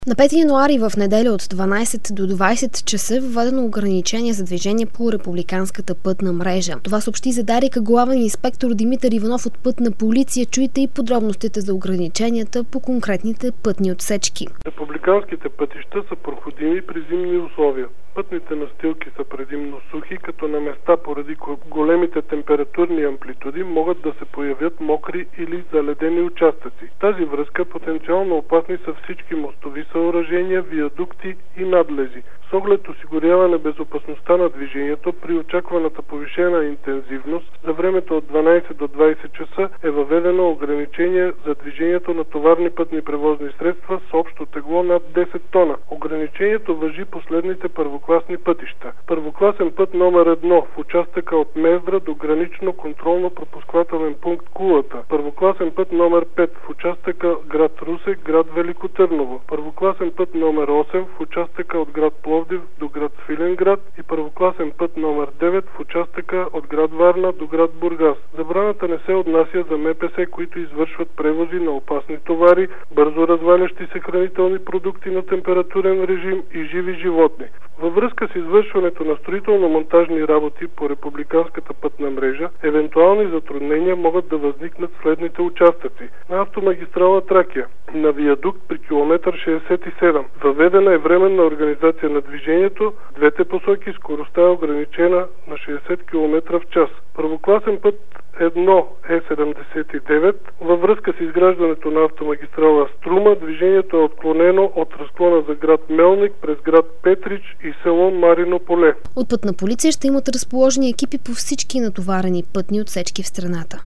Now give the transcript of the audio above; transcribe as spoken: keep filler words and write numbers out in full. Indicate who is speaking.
Speaker 1: На пети януари в неделя от дванадесет до двадесет часа е въведено ограничение за движение по републиканската пътна мрежа. Това съобщи за Дарика главен инспектор Димитър Иванов от Пътна полиция. Чуйте и подробностите за ограниченията по конкретните пътни отсечки.
Speaker 2: Републиканските пътища са проходими при зимни условия. Пътните настилки са предимно сухи, като на места поради големите температурни амплитуди могат да се появят мокри или заледени участъци. В тази връзка потенциално опасни са всички мостови съоръжения, виадукти и надлези. С оглед осигуряване безопасността на движението при очакваната повишена интензивност, за времето от дванадесет до двадесет часа е въведено ограничение за движението на товарни пътни превозни средства с общо тегло над десет тона. Ограничението важи последните първокласни пътища. Първокласен път номер едно в участъка от Мездра до гранично контролно-пропускателен пункт Кулата. Първокласен път номер пет в участъка град Русе, град Велико Търново. Първокласен път номер осем в участъка от град Пловдив до град Свиленград и първокласен път номер девет в участъка от град Варна до град Бургас. Забраната не се отнася за ем пе се, които извършват превози на опасни товари, бързо развалящи се хранителни продукти на температурен режим и живи животни. Във връзка с извършването на строително-монтажни работи по републиканската пътна мрежа, евентуални затруднения могат да възникнат следните участъци. На автомагистрала Тракия, на виадукт при километър шейсет и седем. Въведена е временна организация на движението, в двете посоки скоростта е ограничена на шейсет километра в час. Първокласен път едно е седемдесет и девет. Във връзка с изграждането на автомагистрала Струма, движението е отклонено от разклона за град Мелник през град Петрич и село Марино поле.
Speaker 1: От Пътна полиция ще имат разположени екипи по всички натоварени пътни отсечки в страната.